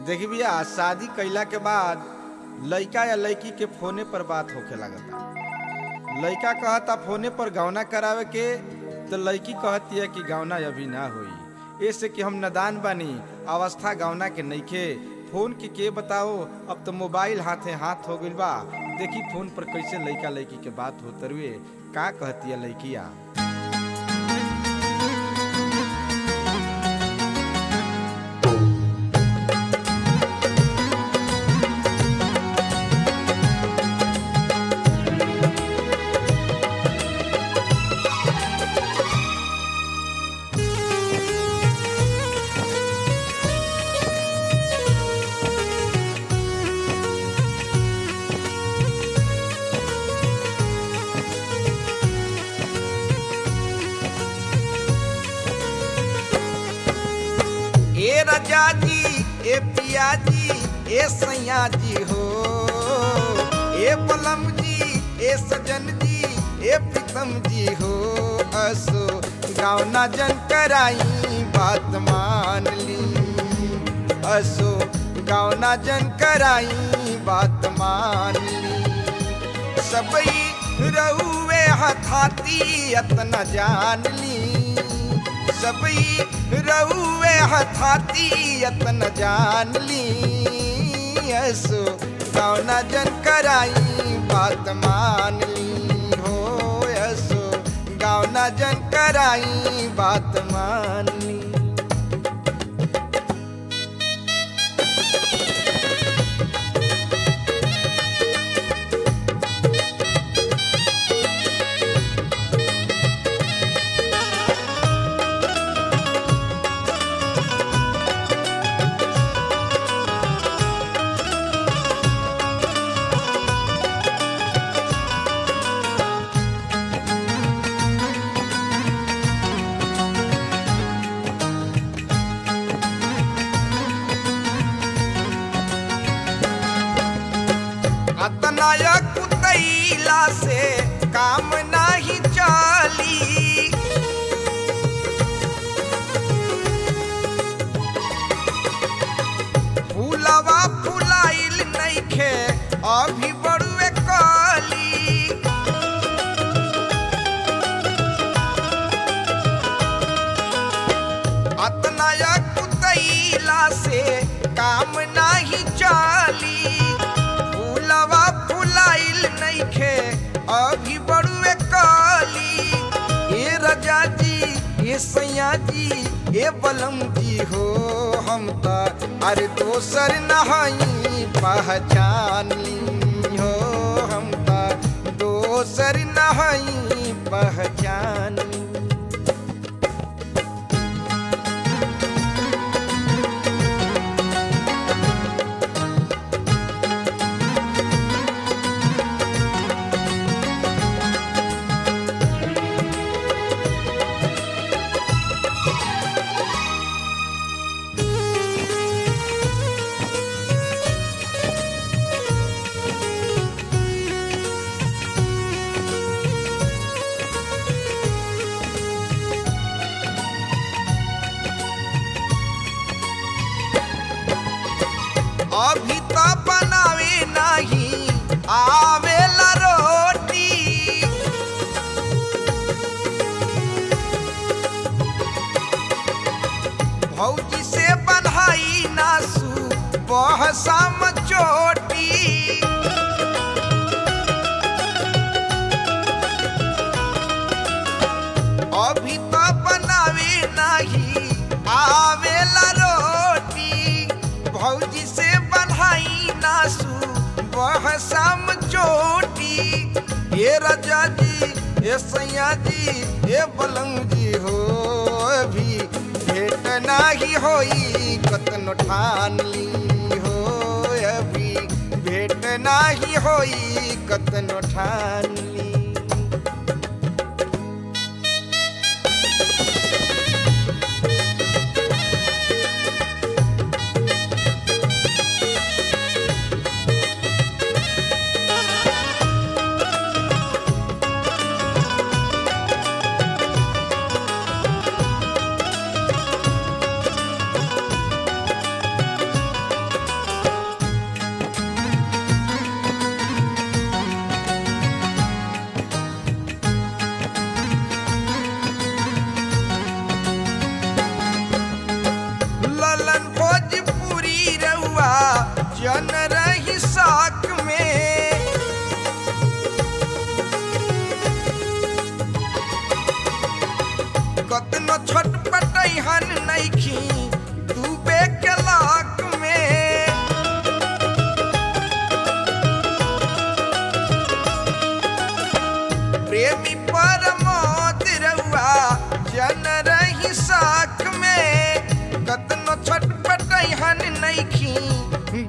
देखी भैया, शादी कइला के बाद लइका या लइकी के फोने पर बात होखे लागता। लइका कहता फोने पर गौना करावे के, तो लइकी कहती है कि गौना अभी ना होई, ऐसे कि हम नादान बानी, अवस्था गौना के नइखे। फोन के बताओ, अब तो मोबाइल हाथे हाथ हो गइल बा। देखी फोन पर कैसे लइका लइकी के बात होत रुए, का कहती है लइकिया। ए राजा जी, ए पिया जी, ए सैया जी हो, ए पलम जी, ए सजन जी, ए प्रीतम जी हो। असो गावना जन कराई बात मान ली, असो गावना जन कराई बात मान ली। सबई रहुए हथाती अतना जान ली, सबई रहुए हथाती अतन जान ली। असो गावना जन कराई बात मान ली हो, असो गावना जन कराई बात मान ली। अतनाया कुतैला से काम नाही चली, फूलवा फुलाइल नइखे अभी बड़ुए कली। अतनाया कुतैला से काम नाही चली, नइखे अभी बड़ुए कली। ए राजा जी, ए सैया जी, ए बलम जी हो, हम तो अरे दोसर नहीं पहचान ली हो, हम तो दोसर नहीं पहचान ली। अभी तो बनावे नहीं आवेला रोटी, भौजी से बन्हाई नासू बहसाम चोटी। अभी तो बनावे नहीं आवेला रोटी, भौजी से नासू बहसाम चोटी। ए राजा जी, ए सैया जी, ए बलम जी हो, अभी भेट नाही होई कतनो ठान ली हो, अभी भेट नाही होई कतनो ठान ली।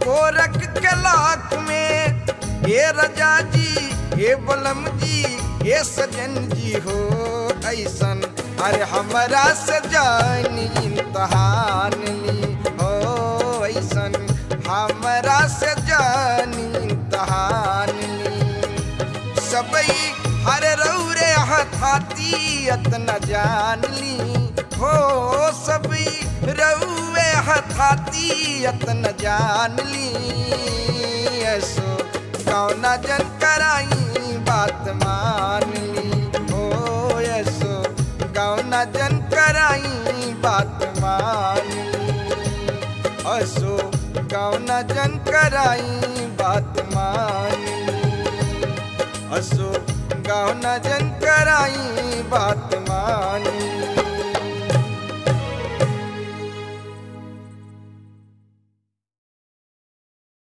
गोरख के लाख में ए रजा जी ए बलम जी ए सजन जी हो ऐसन अरे हमरा से जानी इम्तहान ली हो ऐसन हमरा से जानी इम्तहान ली सबई हर रौरे हथाती अतना जान ली हो सबई रौवे हथाती अतना जान ली ऐसो कौना जन कराई बात मान ली हो ऐसो कौना जन कराई बात मान ली ऐसो कौना जन कराई बात मान ली ऐसो कौना जन कराई बात मान ली